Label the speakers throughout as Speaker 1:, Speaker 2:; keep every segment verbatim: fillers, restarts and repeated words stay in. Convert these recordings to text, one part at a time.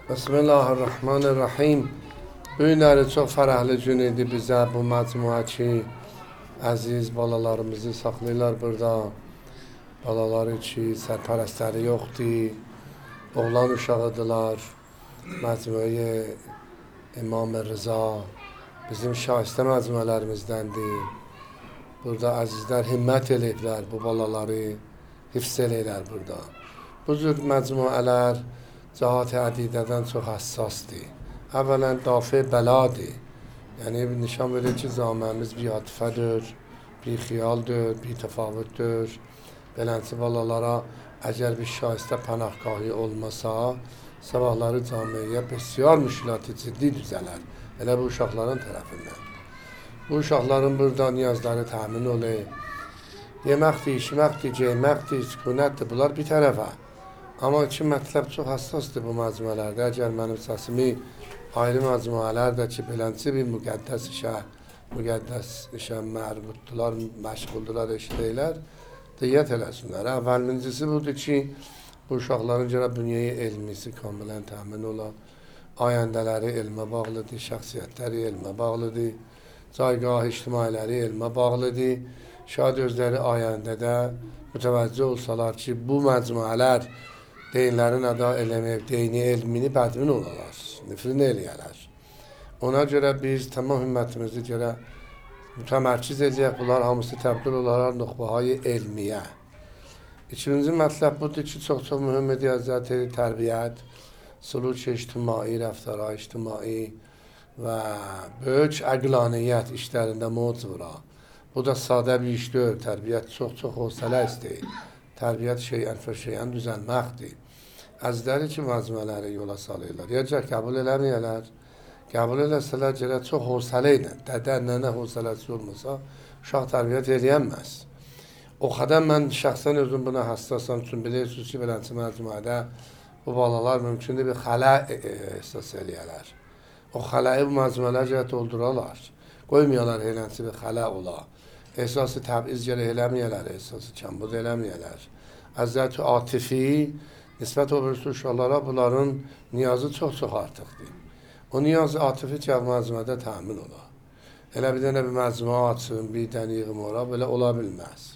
Speaker 1: Bismillahirrahmanirrahim. Bu günləri çox fərəhli gün idi bizə, bu məcmua ki, əziz balalarımızı saxlayırlar burada. Balaları ki, sərpərəstləri yoxdur, oğlan uşağıdırlar. Məcmuə İmam Rıza bizim şahistə məcmuələrimіздəndir. Burada əzizlər himmət eləyiblər, bu balaları hifz eləyirlər burada. Bu cür məcmuələr cəhət-i ədidədən çox həssasdır. Əvvələn dafi bəladır. Yəni nişan verir ki, zaməmiz bir atıfədir, bir xiyaldır, bir təfavüddür. Beləncə balalara əgər bir şahistə pənahgahı olmasa, sabahları camiyə bəsiyar müşkilatı ciddi düzələr. Elə bu uşaqların tərəfindən. Bu uşaqların burada niyazları təmin olur. Yeməkdir, içməkdir, geyməkdir, sükunətdir, bunlar bir tərəfə. Amma iki mətləb çox həssasdır bu məcmuələrdə. Əgər mənim səsimi ayrı məcmuələrdə ki, beləncə bir müqəddəs işə, müqəddəs işə mərbutdular, məşğuldular, eşidəylər, diyyət eləsinlər. Əvvəlincisi budur ki, bu uşaqların görə bünyəyi elmisi kamilən təmin ola, ayəndələri elmə bağlıdır, şəxsiyyətləri elmə bağlıdır, caygah ictimailəri elmə bağlıdır. Şayad özləri ayəndədə mütəvəccə olsalar ki, bu məcmuələr deyinlərin əda eləməyib, deyini elmini bədmin olalar, nifrin eləyələr. Ona görə biz tamam hümmətimizi görə mütəmərkiz eləyək, bunlar hamısı təbdil olarlar nöqbəhay elmiyə. İkinci mətləb budur ki, çox-çox mühüm ediyyət tərbiyyət, sülük ictimai, rəftara ictimai və böyük əqlaniyyət işlərində mövcura. Bu da sadə bir iş deyil, tərbiyyət çox-çox hövsələ istəyir. Tərbiyyət şeyən fə şeyən düzəlməkdir. Əzizləri ki, məcmuələri yola salırlar. Yəcək qəbul eləməyələr. Qəbul eləsələr görə çox hövsələ ilə, dədə, nənə hövsələsi olmasa, uşaq tərbiyyət eləyənməz. O qədər mən şəxsən özüm buna həssasam, çünki bilirsiniz ki, beləncə məcmuədə bu balalar mümkündür bir xələ ehsas eləyələr. O xələyi bu məcmuələr görə dolduralar. Qoymayalar eləncə bir xələ ola. Ehsası təbiz görə eləməyələr, ehsası kəmbud eləməyələr. Əzət-i atifi, nisbət o birisi uşaqlara bunların niyazı çox-çox artıqdır. O niyazı atifi ki, məcmuədə təmin ola. Elə bir dənə bir məcmuə açın, bir dənə yığım ola, belə ola bilməz.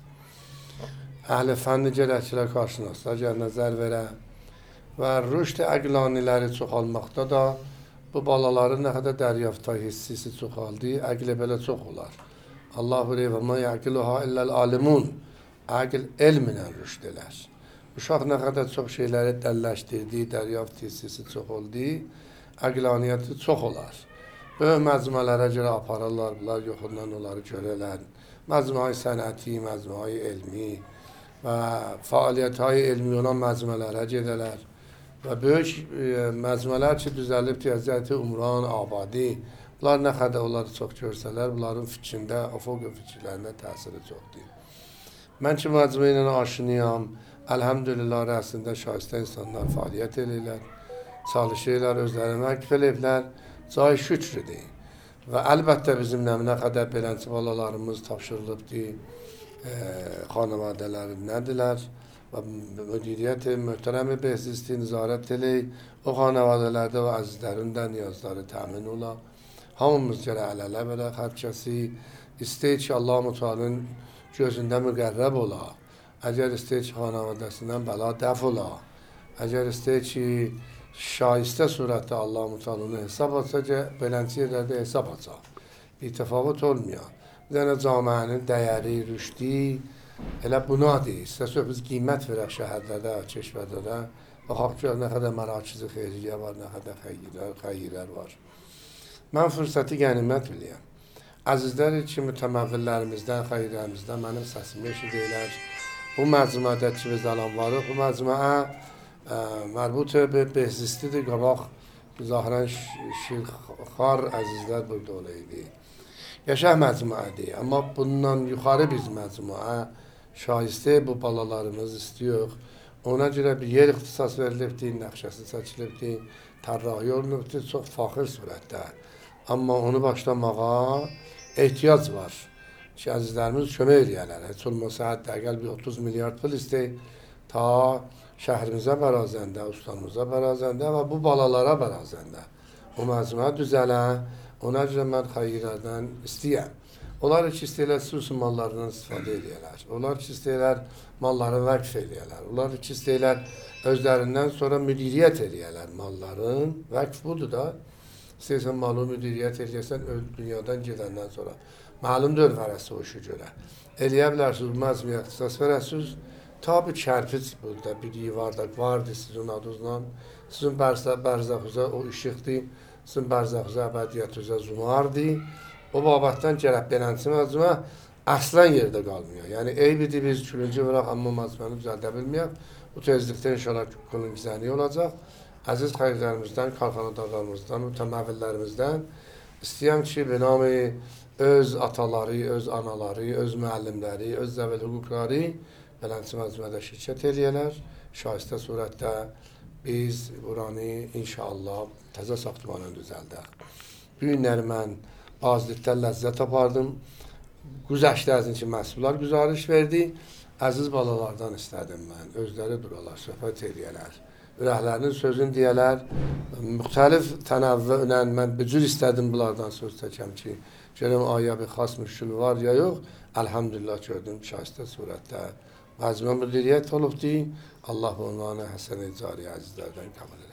Speaker 1: Əhl-i fənni gərəklər qarşınaslar, gəl nəzər verə və rüşd əqlaniləri çoxalmaqda da bu balaların nə qədər dəryafta hissisi çoxaldı, əqlə belə çox olar. Allah buyuruyor və mə yəqiluha illəl alimun. Əql elminə rüşd elər. Uşaq nə qədər çox şeyləri dəlləşdirdi, dəryaft hissisi çox oldu, əqlaniyyəti çox olar. Böyük məcmuələrə görə aparırlar, bunlar yoxundan onları görürlər. Məcmuə-i sənəti, məcmuə-i elmi və fəaliyyət-i elmi olan məcmuələrə gedərlər. Və böyük e, məcmuələr ki, düzəlib Həzrəti Umran, Abadi, bunlar nə qədər onları çox görsələr, bunların fikrində, ofoq fikirlərində təsiri çoxdur. Mən ki, məcmuə ilə aşiniyam, əlhəmdülillah rəsində şahistə insanlar fəaliyyət edirlər, çalışırlar, özlərini məqf eləyiblər, cay şükrüdür. Və əlbəttə bizim nə qədər beləncə balalarımız tapşırılıbdır, e, xanavadələrinədilər. Və müdiriyyət möhtərəm-i behzisti nizarət eləyik, o xanavadələrdə və əzizlərin də niyazları təmin ola. Hamımız görə əl-ələ verək, hər kəsi istəyir ki, Allah-u Teala'nın gözündə müqərrəb ola. Əgər istəyir ki, xanavadəsindən bəla dəf ola. Əgər istəyir ki, şahistə surətdə Allah-u Teala'nın hesab atsa ki, beləncə yerlərdə hesab atsa. Bir təfavüt olmayan. Bir dənə camiənin dəyəri, rüşdi, elə bunadır. İstəsə biz qiymət verək şəhərlərdə, keşvərlərdə. Baxaq ki, nə qədər mərakiz-i xeyriyyə var, nə qədər xeyrilər, xeyrilər var. Mən fürsəti qənimət biləyəm. Əzizlər ki, mütəməvvillərimizdən, xeyrlərimizdən mənim səsimi eşidirlər. Bu məcmuədə ki, biz alan varıq, bu məcmuə mərbut behzistidir. Qabaq zahirən şirxar əzizlər burada olaydı. Yaşaq məcmuədir, amma bundan yuxarı biz məcmuə şahistə bu balalarımız istiyor. Ona görə bir yer ixtisas verilibdir, nəqşəsi çəkilibdir, tərrahi olunubdur, çox faxır surətdə. Amma onu başlamağa ehtiyac var ki, əzizlərimiz kömək eləyərlər. Heç olmasa hətta əgəl bir otuz milyard pul istəyir, ta şəhrimizə bərazəndə, ustamıza bərazəndə və bu balalara bərazəndə o məcmuə düzələ, ona görə mən xeyirlərdən istəyəm. Onlar ki, istəyirlər xüsusi mallarından istifadə edəyələr. Onlar ki, istəyirlər malları vəqf edəyələr. Onlar ki, istəyirlər özlərindən sonra müdiriyyət edəyələr malların. Vəqf budur da. İstəyirsən malı müdiriyyət edəyəsən dünyadan gedəndən sonra. Məlum deyil vərəsi o işi görə. Eləyə bilərsiniz, məcmuə ixtisas verəsiniz. Tabi kərpic burada bir divarda vardı sizin adınızla. Sizin bərzəxuzə o işıqdır. Sizin bərzəxuzə əbədiyyətuzə zumardır. O babətdən gələk belənçi məcmuə əslən yerdə qalmıyor. Yəni eybidir biz külüncü vıraq amma məcmuəni düzəldə bilməyək. Bu tezlikdə inşallah bunun gizləni olacaq. Əziz xeyirlərimizdən, karxanadarlarımızdan, mütəməvillərimizdən istəyəm ki, binamı öz ataları, öz anaları, öz müəllimləri, öz zəvəl hüquqları belənçi məcmuədə şirkət eləyələr. Şahistə surətdə biz buranı inşallah təzə saxtmanı düzəldək. Bu günləri mən azlıqdan ləzzət apardım. Güzəşdə ki, məhsullar güzarış verdi. Əziz balalardan istədim mən. Özləri duralar, söhbət eləyələr. Ürəklərinin sözünü deyələr. Müxtəlif tənəvvülə mən bir cür istədim bunlardan söz çəkəm ki, görüm aya bir xas müşkül var ya yox. Əlhamdülillah gördüm şahistə surətdə. Məcmuə müdiriyyət olubdur. Allah onlarını həsən-i cari əzizlərdən qəbul edir.